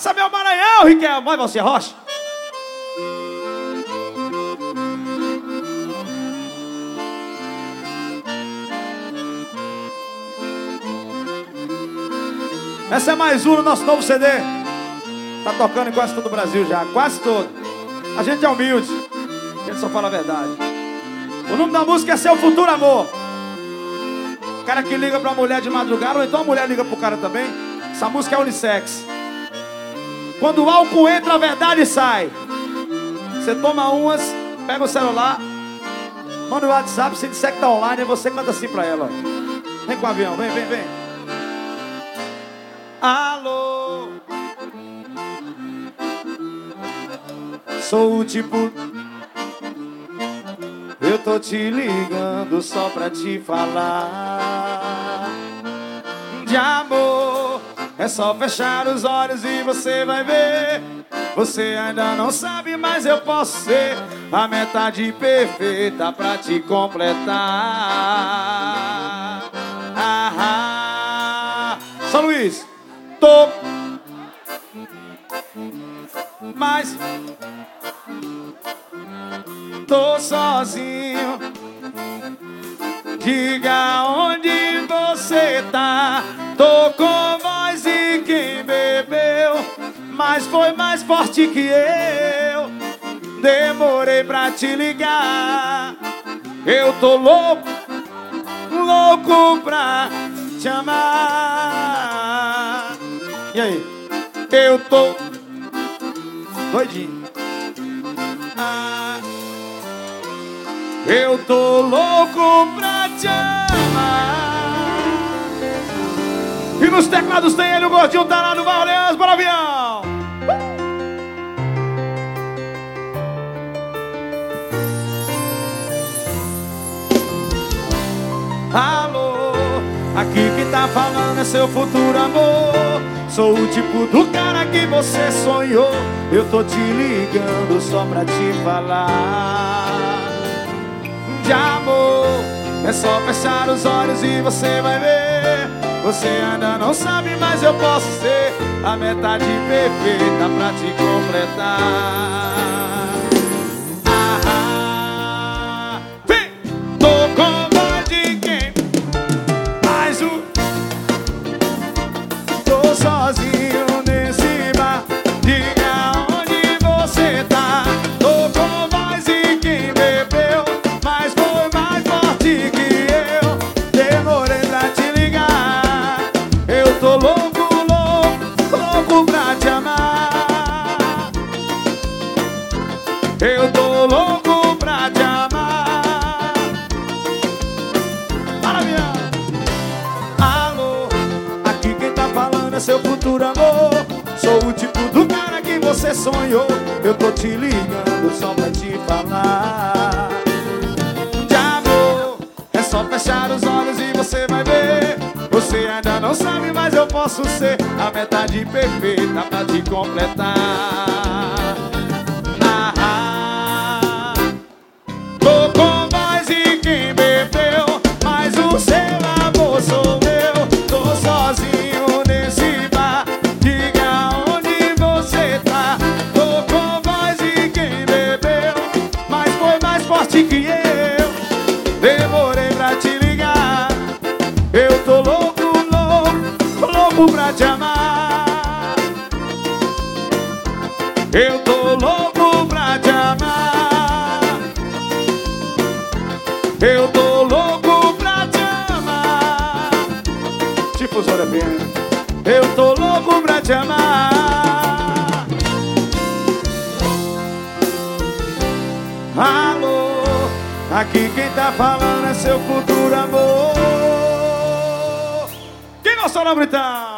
Essa é meu Maranhão, Riquelme. Vai você, Rocha. Essa é mais um no nosso novo CD. Tá tocando em quase todo o Brasil já, quase todo. A gente é humilde, a gente só fala a verdade. O nome da música é Seu Futuro Amor. O cara que liga pra mulher de madrugada, ou então a mulher liga pro cara também. Essa música é unissex. Quando o álcool entra, a verdade sai. Você toma umas, pega o celular, manda o WhatsApp, se disser que tá online, e você canta assim pra ela, ó. Vem com o avião, vem, vem, vem. Alô, sou o tipo, eu tô te ligando só pra te falar de amor. É só fechar os olhos e você vai ver. Você ainda não sabe, mas eu posso ser a metade perfeita pra te completar. São Luís. Mas tô sozinho. Diga onde você tá. Tô com voz e quem bebeu, mas foi mais forte que eu. Demorei pra te ligar. Eu tô louco, louco pra te amar. E aí? Eu tô doidinho. Eu tô louco pra te amar. E nos teclados tem ele, o gordinho tá lá no Valdeans, bora avião. Alô, aqui quem tá falando é seu futuro amor. Sou o tipo do cara que você sonhou. Eu tô te ligando só pra te falar de amor. É só fechar os olhos e você vai ver. Você ainda não sabe, mas eu posso ser a metade perfeita pra te completar. Vem! Tô com voz de quem? Mais um. Tô sozinho nesse bar. Diga onde você tá. Tô com voz de quem bebeu, mas foi mais forte que eu. Demorei pra te ligar. Eu tô louco, louco, louco pra te amar. Eu tô louco pra te amar. Maravilha! Alô, aqui quem tá falando é seu futuro amor. Sou o tipo do cara que você sonhou. Eu tô te ligando só pra te falar de amor. É só fechar os olhos e você vai ver. Você ainda não sabe, mas eu posso ser a metade perfeita pra te completar. Tô com voz e quem bebeu, mas o seu amor sou eu. Tô sozinho nesse bar. Diga onde você tá. Tô com voz e quem bebeu, mas foi mais forte que eu. Demorei pra te ligar. Eu tô louco, louco, louco pra te amar. Eu tô louco pra te amar. Eu tô louco pra te amar. Tipo Zora Pena. Eu tô louco pra te amar. Alô, aqui quem tá falando é seu futuro amor. Quem gostou, não gritar?